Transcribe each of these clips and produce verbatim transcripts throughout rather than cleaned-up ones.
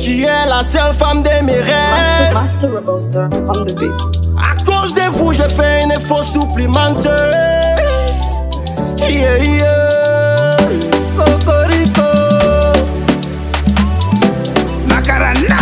Tu es la seule femme de mes rêves. Master, Master Robuster on the beat. À cause de vous, je fais un effort supplémentaire. Yeah, yeah. Cocorico Macarena.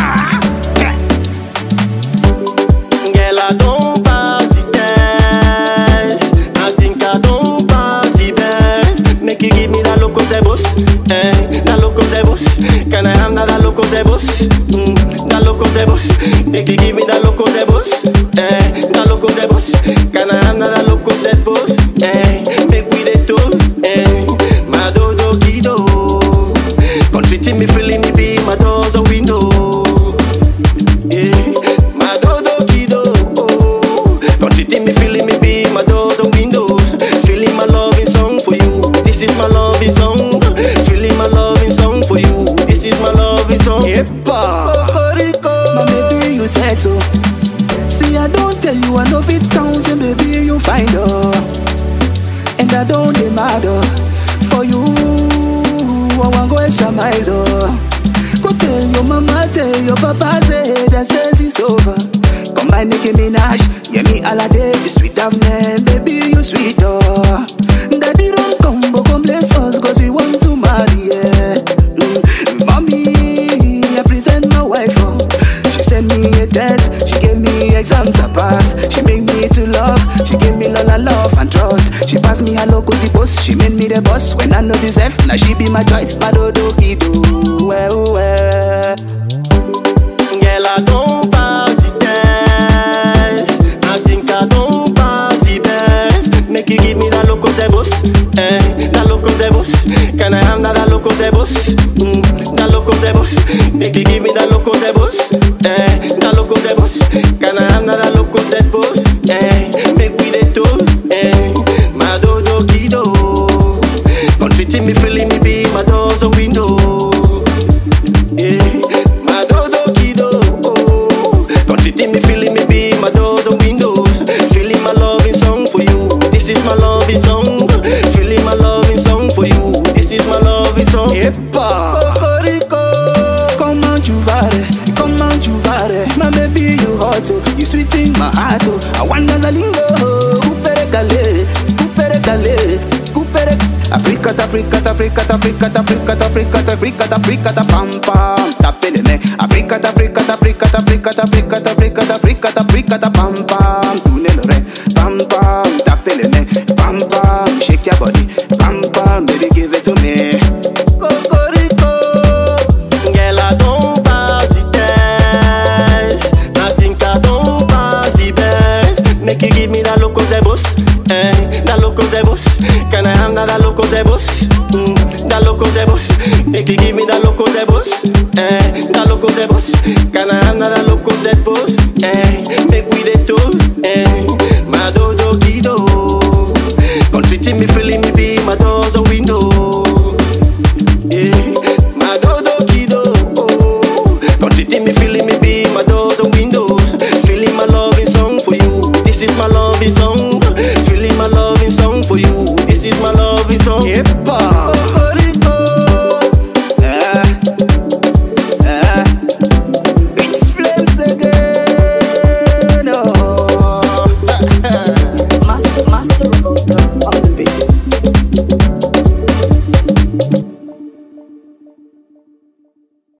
Girl, I don't pass the test. I think I don't pass the best. Make you give me that loco zebos, eh? That loco zebos. Can I have that loco zebos? Mm, that loco zebos. Make you give me that loco zebos, eh? That loco zebos. Can I have that loco zebos, eh? Make we the toast, eh? My dodo kido. Confetti me feeling me be my doors a window. Yeah, my dodo kido. Confetti me feeling me be my doors a windows. Feeling my loving song for you. This is my loving song. Feeling my loving song for you. This is my loving song. Yepa. My baby, you said so. See, I don't tell you, I know if it counts, and baby, you find her. And I don't demand her. For you, I want go extra miles. Go tell your mama, tell your papa, say that stress is over. Come by Nicki Minaj, yeah, me all a day, you sweet of name, baby, you sweet, oh. Daddy don't come, but come bless us, cause we want to marry, yeah. Mm. Mommy, I present my wife, oh. She sent me a test, she gave me exams I pass. She made me to love, she gave me all her love and trust. She passed me her loco boss, she made me the boss. When I know this F, now she be my choice, my dodo kido, well, well. Girl, I don't pass the test. I think I don't pass the best. Make you give me that loco zebos, eh? That loco zebos. Can I have that loco zebos? Mm, that loco zebos. Make you give me that loco zebos, eh? That loco zebos. Can I have that loco zebos, eh? Make we the toast, eh? My dodo kido. Confetti me feeling me be my doors a window. Yeah, my dodo kido. Confetti me feeling me be my doors and windows. Feeling my loving song for you. This is my loving song. Feeling my loving song for you. This is my loving song. Yepa. Cocorico, comment tu vas, comment tu vas, my baby you hot, oh. You sweet in my heart, oh. I want a lingo, coupere calé, coupere calé, coupere. Africata, Africata, Africata, Africata, Africata, Africata, Africata, Africata, pam pam, tapele me. Africata, Africata, Africata, Africata, Africata, Africata, Africata, Africata, pam pam, tunelo re, pam pam, tapele me, pam pam, shake your body, pam pam, baby give it to me. Cocorico, Girl, I don't pass the test. I think I don't pass the best. Make you give me that loco zebos, eh? That loco zebos. Can I have that loco zebos? Mm, that loco zebos. Make you give me that loco zebos, eh? That loco zebos. Can I have that loco zebos, eh?